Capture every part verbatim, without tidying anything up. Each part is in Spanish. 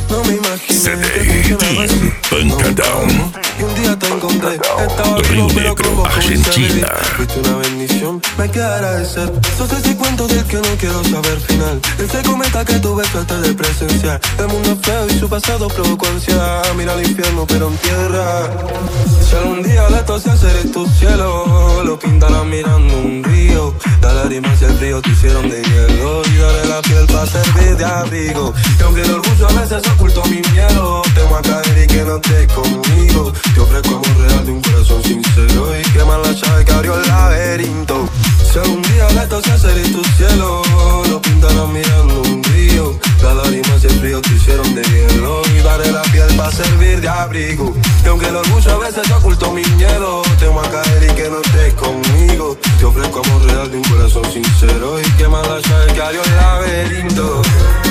No me imaginé C D que funcionaba así. Punkadam. Y un día te encontré, estaba vivo pero con vos Argentina. fuiste una bendición, me queda agradecer. Sos ese cuento del que no quiero saber final. Ese cometa que tuve suerte de presenciar. El mundo es feo y su pasado provocó ansiedad. Mira al infierno pero en tierra. Si algún día de esto se hacer tu cielo, lo pintarás mirando un río. Las lágrimas y el frío te hicieron de hielo. Y daré la piel para servir de abrigo. Y aunque el orgullo a veces ocultó mi miedo, temo a caer y que no estés conmigo. Te ofrezco amor real de un corazón sincero y quemar la llave que abrió el laberinto. Si algún día de esto se hacer tu cielo, lo pintarás mirando un río. Las lágrimas y el frío te hicieron de hielo. Y daré la piel para servir de abrigo. Y aunque el orgullo a veces ocultó mi miedo, temo a caer y que no estés conmigo. Te ofrezco amor real de un corazón sincero y quemar la llave que abrió el laberinto.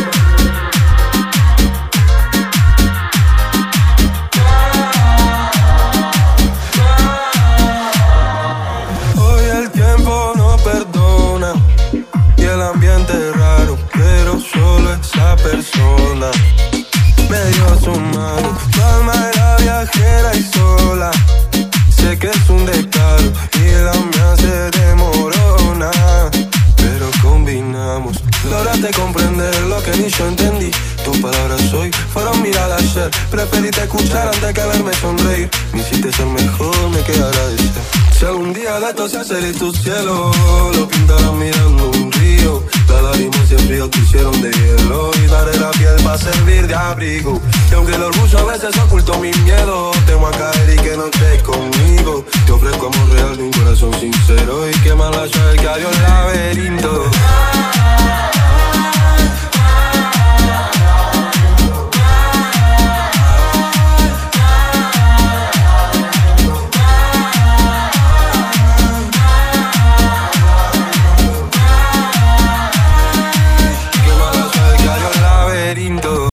Persona me dio su mano, tu alma era viajera y sola. Sé que es un descaro y la mía se demorona, pero combinamos. Lograste comprender lo que ni yo entendí. Tus palabras hoy fueron miradas ayer. Preferiste escuchar antes que verme sonreír. Me hiciste ser mejor, me queda agradecer. Si algún día de esto se hace tu cielo, lo pintarás mirando un río. Las lágrimas y el frío te hicieron de hielo. Y daré la piel para servir de abrigo. Y aunque el orgullo a veces ocultó mi miedo, temo a caer y que no estés conmigo. Te ofrezco amor real de un corazón sincero y quemar la llave que abrió el laberinto.